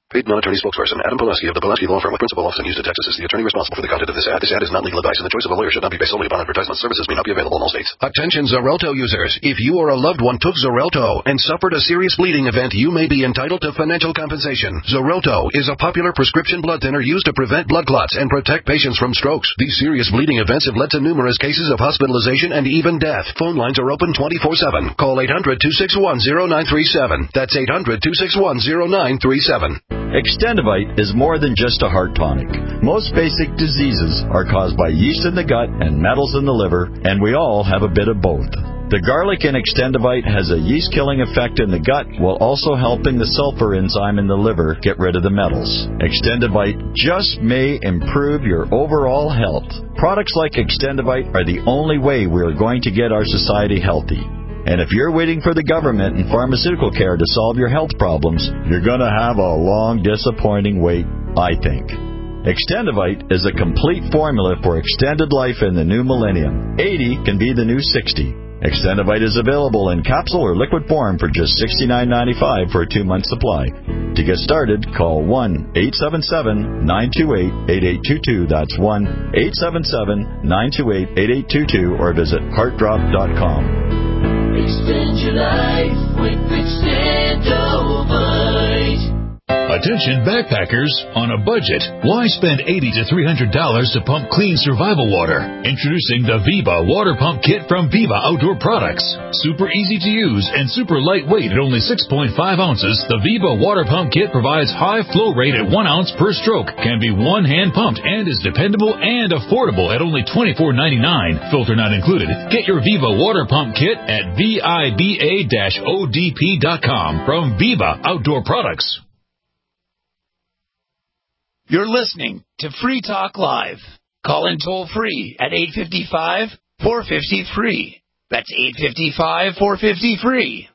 Paid non-attorney spokesperson Adam Pulaski of the Pulaski Law Firm with principal office in Houston, Texas, is the attorney responsible for the content of this ad. This ad is not legal advice, and the choice of a lawyer should not be based solely upon advertisement. Services may not be available in all states. Attention Xarelto users. If you or a loved one took Xarelto and suffered a serious bleeding event, you may be entitled to financial compensation. Xarelto is a popular prescription blood thinner used to prevent blood clots and protect patients from strokes. These serious bleeding events have led to numerous cases of hospitalization and even death. Phone lines are open twenty-four seven. Call eight hundred, two six one, zero nine three seven. That's eight hundred, two six one, zero nine three seven. Extendivite is more than just a heart tonic. Most basic diseases are caused by yeast in the gut and metals in the liver, and we all have a bit of both. The garlic in Extendivite has a yeast-killing effect in the gut while also helping the sulfur enzyme in the liver get rid of the metals. Extendivite just may improve your overall health. Products like Extendivite are the only way we are going to get our society healthy. And if you're waiting for the government and pharmaceutical care to solve your health problems, you're going to have a long, disappointing wait, I think. Extendivite is a complete formula for extended life in the new millennium. eighty can be the new sixty. Extendivite is available in capsule or liquid form for just sixty-nine ninety-five for a two-month supply. To get started, call one eight seven seven, nine two eight, eight eight two two. That's one eight seven seven, nine two eight, eight eight two two or visit heart drop dot com. Extend your life with Extendivite. Attention backpackers on a budget. Why spend eighty to three hundred dollars to pump clean survival water? Introducing the Viva Water Pump Kit from Viva Outdoor Products. Super easy to use and super lightweight at only six point five ounces, the Viva Water Pump Kit provides high flow rate at one ounce per stroke, can be one hand pumped, and is dependable and affordable at only twenty-four ninety-nine. Filter not included. Get your Viva Water Pump Kit at viba dash o d p dot com from Viva Outdoor Products. You're listening to Free Talk Live. Call in toll free at eight five five, four five zero, free. That's eight five five, four five zero, free.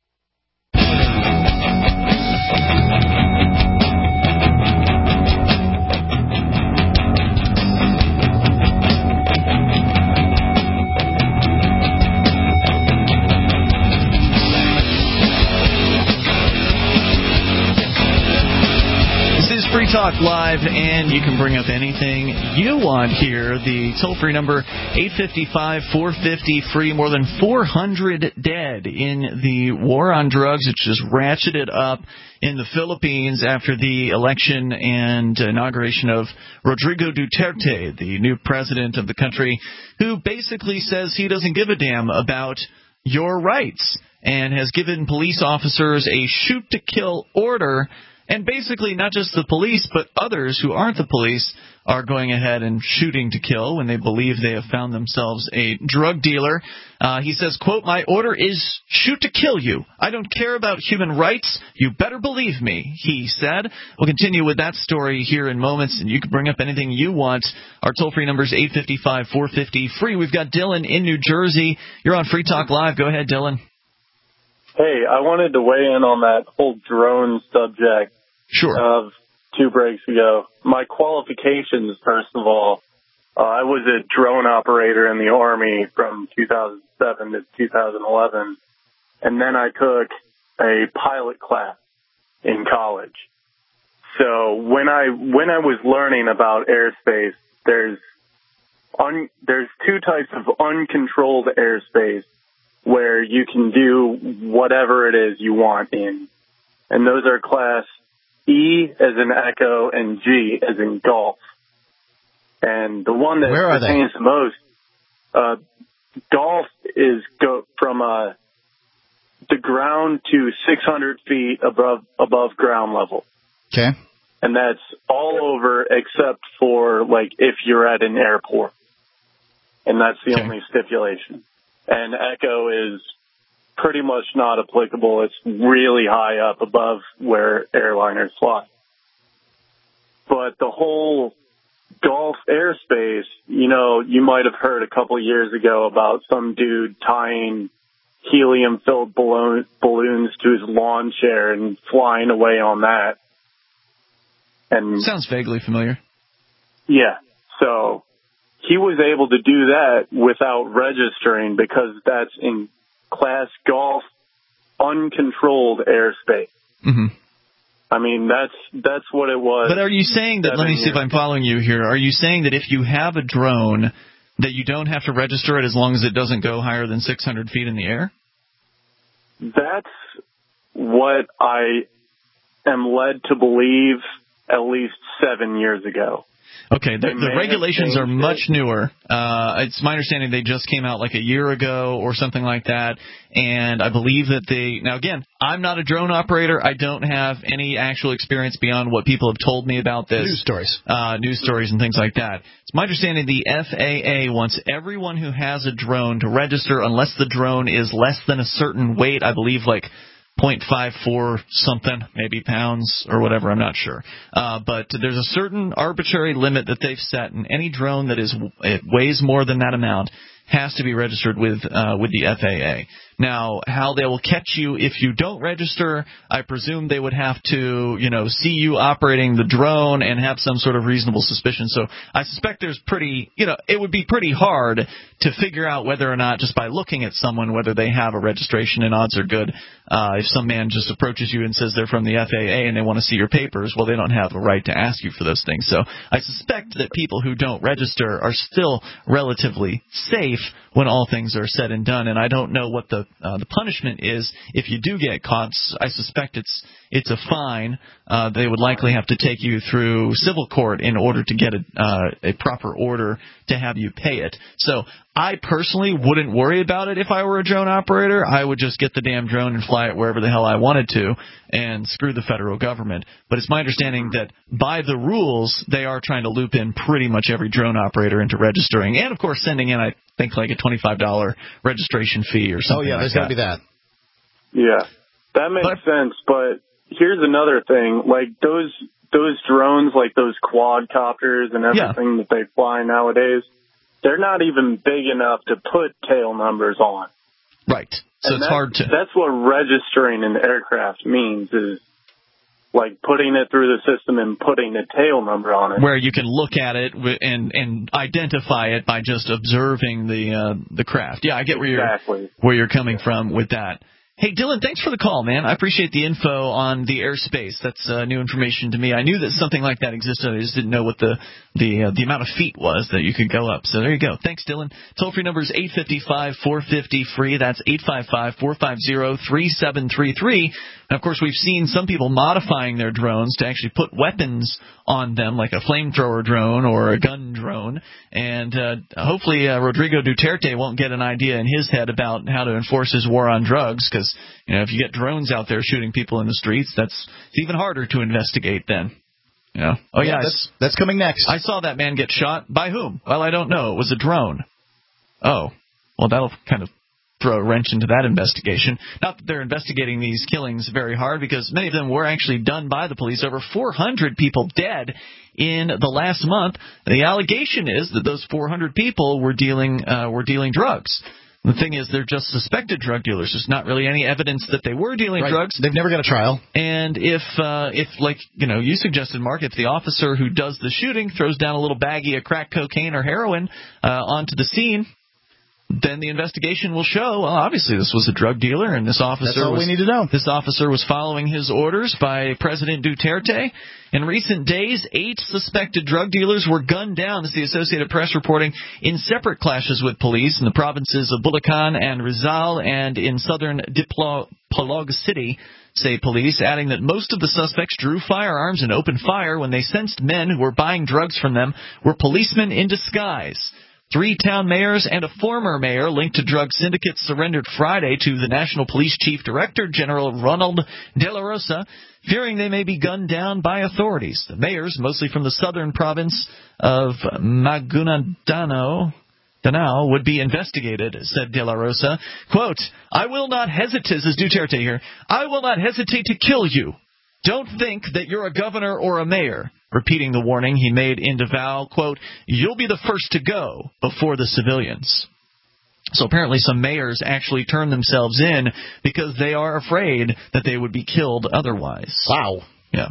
Free Talk Live, and you can bring up anything you want here. The toll-free number, eight five five, four five zero, free. More than four hundred dead in the war on drugs. It's just ratcheted up in the Philippines after the election and inauguration of Rodrigo Duterte, the new president of the country, who basically says he doesn't give a damn about your rights and has given police officers a shoot-to-kill order. And basically, not just the police, but others who aren't the police are going ahead and shooting to kill when they believe they have found themselves a drug dealer. Uh, he says, quote, "My order is shoot to kill you. I don't care about human rights. You better believe me," he said. We'll continue with that story here in moments, and you can bring up anything you want. Our toll-free number is eight five five, four five zero, free. We've got Dylan in New Jersey. You're on Free Talk Live. Go ahead, Dylan. Hey, I wanted to weigh in on that whole drone subject. Sure. Of two breaks ago. My qualifications, first of all, uh, I was a drone operator in the Army from two thousand seven to two thousand eleven, and then I took a pilot class in college. So when I when I was learning about airspace, there's un, there's two types of uncontrolled airspace where you can do whatever it is you want in, and those are class E as in Echo and G as in Golf. And the one that pertains the most, uh, Golf is go from uh, the ground to six hundred feet above above ground level. Okay. And that's all over except for like if you're at an airport. And that's the okay. only stipulation. And Echo is pretty much not applicable. It's really high up above where airliners fly. But the whole Gulf airspace, you know, you might have heard a couple of years ago about some dude tying helium-filled balloon, balloons to his lawn chair and flying away on that. And sounds vaguely familiar. Yeah. So he was able to do that without registering because that's in Class Golf uncontrolled airspace. Mm-hmm. I mean, that's that's what it was. But are you saying that, let me see if I'm following you here, are you saying that if you have a drone that you don't have to register it as long as it doesn't go higher than six hundred feet in the air? That's what I am led to believe at least seven years ago. Okay, the, the regulations are much newer. Uh, it's my understanding they just came out like a year ago or something like that, and I believe that they... Now, again, I'm not a drone operator. I don't have any actual experience beyond what people have told me about this. News stories. Uh, news stories and things like that. It's my understanding the F A A wants everyone who has a drone to register unless the drone is less than a certain weight, I believe like zero point five four something, maybe pounds or whatever, I'm not sure. Uh, but there's a certain arbitrary limit that they've set, and any drone that is it weighs more than that amount has to be registered with uh, with the F A A. Now, how they will catch you if you don't register, I presume they would have to, you know, see you operating the drone and have some sort of reasonable suspicion. So I suspect there's pretty, you know, it would be pretty hard to figure out whether or not, just by looking at someone, whether they have a registration, and odds are good. Uh, if some man just approaches you and says they're from the F A A and they want to see your papers, well, they don't have a right to ask you for those things. So I suspect that people who don't register are still relatively safe when all things are said and done, and I don't know what the uh, the punishment is if you do get caught. I suspect it's it's a fine. Uh, they would likely have to take you through civil court in order to get a, uh, a proper order to have you pay it. So I personally wouldn't worry about it if I were a drone operator. I would just get the damn drone and fly it wherever the hell I wanted to and screw the federal government. But it's my understanding that by the rules, they are trying to loop in pretty much every drone operator into registering, and, of course, sending in, I think, like a twenty-five dollars registration fee or something. Oh, yeah, like there's got to be that. Yeah, that makes but, sense, but here's another thing. Like, those those drones, like those quadcopters and everything yeah. that they fly nowadays, they're not even big enough to put tail numbers on. Right. So and it's hard to... That's what registering an aircraft means, is like putting it through the system and putting a tail number on it. Where you can look at it and and identify it by just observing the uh, the craft. Yeah, I get where exactly. you're where you're coming yeah. from with that. Hey, Dylan, thanks for the call, man. I appreciate the info on the airspace. That's uh, new information to me. I knew that something like that existed. I just didn't know what the the uh, the amount of feet was that you could go up. So there you go. Thanks, Dylan. Toll-free number is eight five five, four five zero, free. That's eight five five, four five zero, three seven three three. And, of course, we've seen some people modifying their drones to actually put weapons on them, like a flamethrower drone or a gun drone. And uh, hopefully uh, Rodrigo Duterte won't get an idea in his head about how to enforce his war on drugs, because you know, if you get drones out there shooting people in the streets, that's it's even harder to investigate then. You know? Oh, yeah, yeah that's, that's coming next. I saw that man get shot. By whom? Well, I don't know. It was a drone. Oh, well, that'll kind of throw a wrench into that investigation. Not that they're investigating these killings very hard, because many of them were actually done by the police. Over four hundred people dead in the last month. The allegation is that those four hundred people were dealing uh, were dealing drugs. The thing is, they're just suspected drug dealers. There's not really any evidence that they were dealing right. drugs. They've never got a trial. And if, uh, if like, you know, you suggested, Mark, if the officer who does the shooting throws down a little baggie of crack cocaine or heroin uh, onto the scene, then the investigation will show, well, obviously this was a drug dealer, and this officer That's all was, we need to know. This officer was following his orders by President Duterte. In recent days, eight suspected drug dealers were gunned down, as the Associated Press reporting, in separate clashes with police in the provinces of Bulacan and Rizal and in southern Dipolog City, say police, adding that most of the suspects drew firearms and opened fire when they sensed men who were buying drugs from them were policemen in disguise. Three town mayors and a former mayor linked to drug syndicates surrendered Friday to the National Police Chief Director General Ronald De La Rosa, fearing they may be gunned down by authorities. The mayors, mostly from the southern province of Maguindanao, Danao, would be investigated, said De La Rosa. Quote, I will not hesitate, this is Duterte here, I will not hesitate to kill you. Don't think that you're a governor or a mayor. Repeating the warning he made in Davao, quote, you'll be the first to go before the civilians. So apparently some mayors actually turned themselves in because they are afraid that they would be killed otherwise. Wow. Yeah.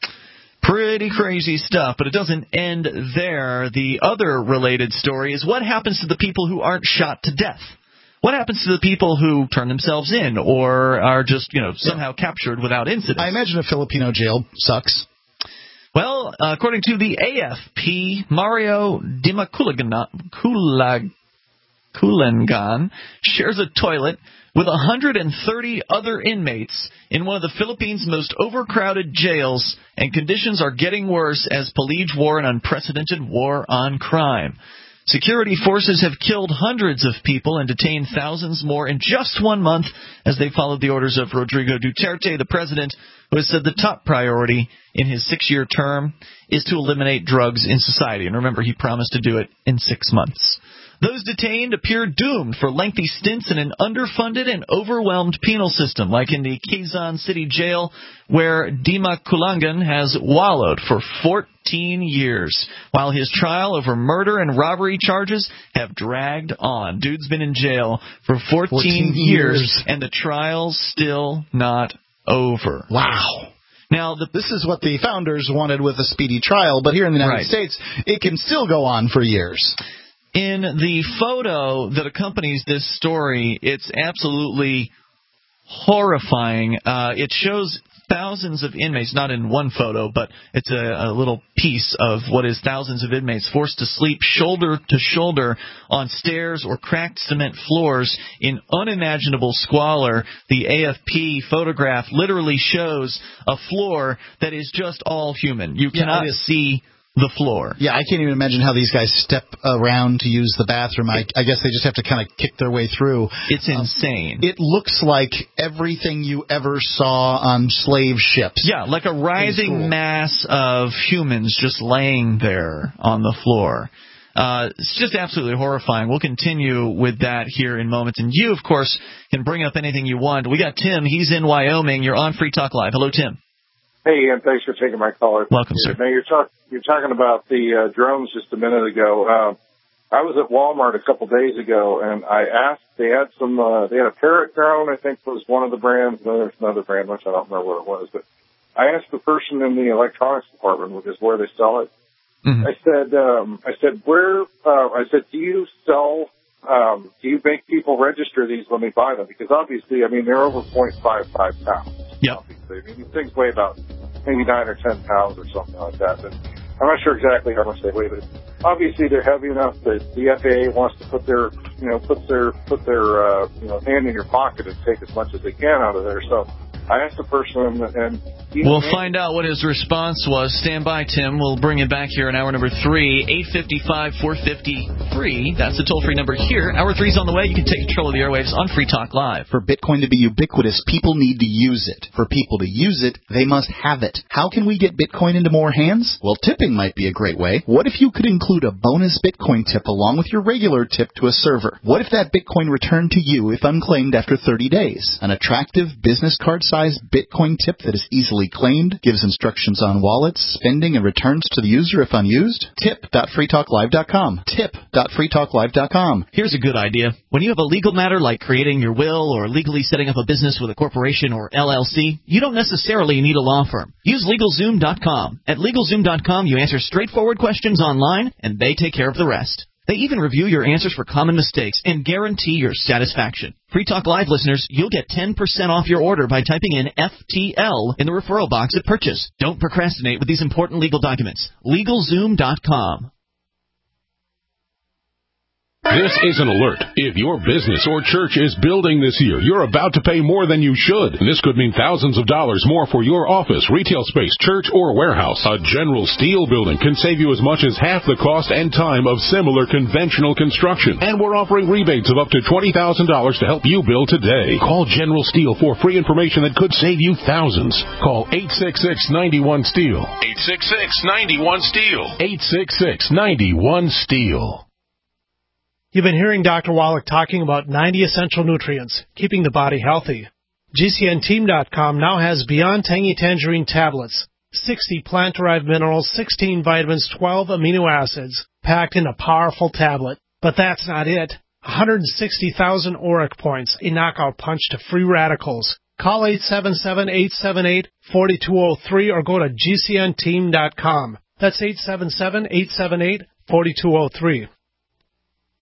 Pretty crazy stuff, but it doesn't end there. The other related story is what happens to the people who aren't shot to death. What happens to the people who turn themselves in or are just, you know, somehow captured without incident? I imagine a Filipino jail sucks. Well, uh, according to the A F P, Mario Dimaculangan shares a toilet with one hundred thirty other inmates in one of the Philippines' most overcrowded jails, and conditions are getting worse as police war an unprecedented war on crime. Security forces have killed hundreds of people and detained thousands more in just one month as they followed the orders of Rodrigo Duterte, the president, who has said the top priority in his six-year term is to eliminate drugs in society. And remember, he promised to do it in six months. Those detained appear doomed for lengthy stints in an underfunded and overwhelmed penal system, like in the Quezon City Jail, where Dimaculangan has wallowed for fourteen years, while his trial over murder and robbery charges have dragged on. Dude's been in jail for fourteen, fourteen years, years, and the trial's still not over. Wow. Now, the, this is what the founders wanted with a speedy trial, but here in the United right. States, it can still go on for years. In the photo that accompanies this story, it's absolutely horrifying. Uh, it shows thousands of inmates, not in one photo, but it's a, a little piece of what is thousands of inmates forced to sleep shoulder to shoulder on stairs or cracked cement floors in unimaginable squalor. The A F P photograph literally shows a floor that is just all human. You cannot yeah, see the floor. Yeah, I can't even imagine how these guys step around to use the bathroom. I, I guess they just have to kind of kick their way through. It's um, insane. It looks like everything you ever saw on slave ships. Yeah, like a writhing mass of humans just laying there on the floor. Uh, it's just absolutely horrifying. We'll continue with that here in moments. And you, of course, can bring up anything you want. We got Tim. He's in Wyoming. You're on Free Talk Live. Hello, Tim. Hey, Ian, thanks for taking my call. Welcome, sir. Now, you're, talk, you're talking about the uh, drones just a minute ago. Uh, I was at Walmart a couple days ago, and I asked, they had some, uh, they had a Parrot drone, I think was one of the brands. No, there's another brand, which I don't remember what it was. But I asked the person in the electronics department, which is where they sell it, mm-hmm. I said, um, I said, where, uh, I said, do you sell, um, do you make people register these when they buy them? Because obviously, I mean, they're over point five five pounds. Yeah. I mean, these things weigh about maybe nine or ten pounds or something like that. And I'm not sure exactly how much they weigh, but obviously they're heavy enough that the F A A wants to put their, you know, put their, put their, uh, you know, hand in your pocket and take as much as they can out of there. So I asked the person, and we'll find out what his response was. Stand by, Tim. We'll bring it back here in hour number three, eight five five, four five zero, free. That's the toll-free number here. Hour three's on the way. You can take control of the airwaves on Free Talk Live. For Bitcoin to be ubiquitous, people need to use it. For people to use it, they must have it. How can we get Bitcoin into more hands? Well, tipping might be a great way. What if you could include a bonus Bitcoin tip along with your regular tip to a server? What if that Bitcoin returned to you if unclaimed after thirty days? An attractive business card-sized Bitcoin tip that is easily claimed, gives instructions on wallets, spending, and returns to the user if unused? tip dot free talk live dot com. tip dot free talk live dot com. Here's a good idea. When you have a legal matter like creating your will or legally setting up a business with a corporation or L L C, you don't necessarily need a law firm. Use LegalZoom dot com. At LegalZoom dot com, you answer straightforward questions online, and they take care of the rest. They even review your answers for common mistakes and guarantee your satisfaction. Free Talk Live listeners, you'll get ten percent off your order by typing in F T L in the referral box at purchase. Don't procrastinate with these important legal documents. LegalZoom dot com. This is an alert. If your business or church is building this year, you're about to pay more than you should. This could mean thousands of dollars more for your office, retail space, church, or warehouse. A General Steel building can save you as much as half the cost and time of similar conventional construction. And we're offering rebates of up to twenty thousand dollars to help you build today. Call General Steel for free information that could save you thousands. Call eight six six, nine one, STEEL. eight six six, nine one, STEEL. eight six six, nine one, STEEL. You've been hearing Doctor Wallach talking about ninety essential nutrients, keeping the body healthy. G C N team dot com now has Beyond Tangy Tangerine tablets, sixty plant-derived minerals, sixteen vitamins, twelve amino acids, packed in a powerful tablet. But that's not it. one hundred sixty thousand auric points, a knockout punch to free radicals. Call eight seven seven, eight seven eight, four two zero three or go to G C N team dot com. That's eight seven seven, eight seven eight, four two zero three.